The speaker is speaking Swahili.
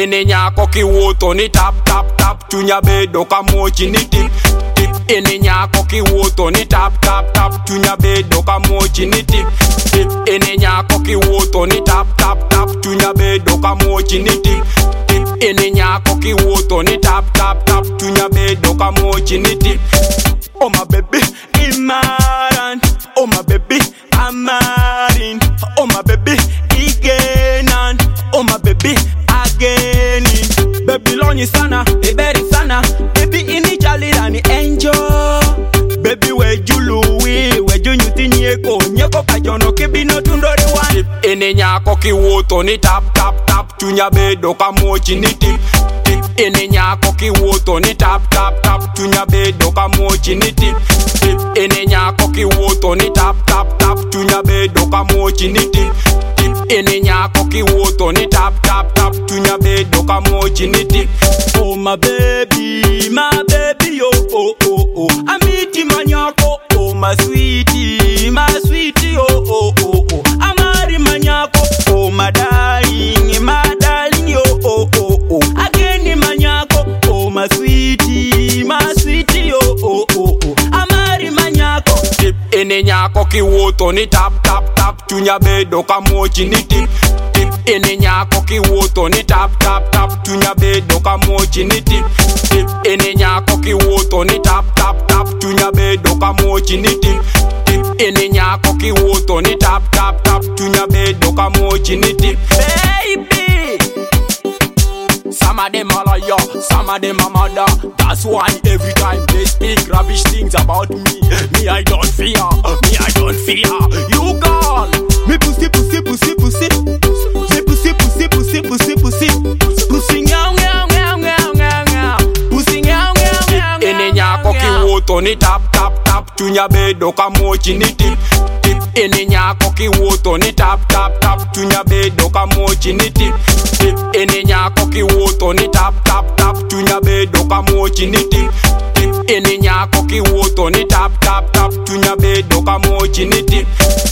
ene nyako kiwuotho ni tap tap tap, chunya bedo kamuochi ni tip tip. Ene nyako kiwuotho ni tap tap tap, chunya bedo kamuochi ni tip tip. Ene nyako kiwuotho ni tap tap tap, chunya bedo kamuochi ni tip tip. Ene nyako kiwuotho ni tap tap tap, chunya bedo kamuochi ni tip. Oh my baby, Imaran. Oh my baby, Amarin. Oh my baby, Igenan. Oh my baby, again. Baby lonyi sana, eberi sana. Baby initially rani enjoy. Baby wejuluwi, wejunyuti nyeko. Nyeko kajono kibino tundori wani. Ene nyako kiwuotho ni tap tap tap, chunya bedo kamuochi ni tip tip. Ene nyako kiwuotho ni tap tap tap, chunya bedo kamuochi ni tip tip. Ene nyako kiwuotho ni tap tap tap, chunya bedo kamuochi ni tip tip. Ene nyako kiwuotho ni tap tap tap, chunya bedo kamuochi ni tip. Oh my baby, yo, oh oh oh. Amiti manyako, oh my sweetie, oh oh oh oh. Amari manyako, oh my darling, yo, oh oh oh. Again manyako, oh my sweetie, oh oh oh oh. Amari manyako, tip. Ene nyako kiwuotho ni tap tap tap, chunya bedo kamuochi ni tip tip. Ene nyako kiwuotho ni tap tap tap, chunya bedo kamuochi ni tip tip. Ene nyako kiwuotho ni tap tap tap, chunya bedo kamuochi ni tip tip. Ene nyako kiwuotho ni tap tap tap, chunya bedo kamuochi ni tip. Baby, some of them are like yo, some of them are mother. That's why every time they speak rubbish things about me, I don't fear, you girl. Me pussy, nyao nyao nyao nyao nyao nyao, pussy nyao nyao nyao. Ene nyako kiwuotho ni tap tap tap, chunya bedo kamuochi ni tip tip. Ene nyako kiwuotho ni tap tap tap, chunya bedo kamuochi ni tip tip. Ene nyako kiwuotho ni tap tap tap, chunya bedo kamuochi ni tip tip. Ene nyako kiwuotho ni tap tap tap, chunya bedo kamuochi ni tip.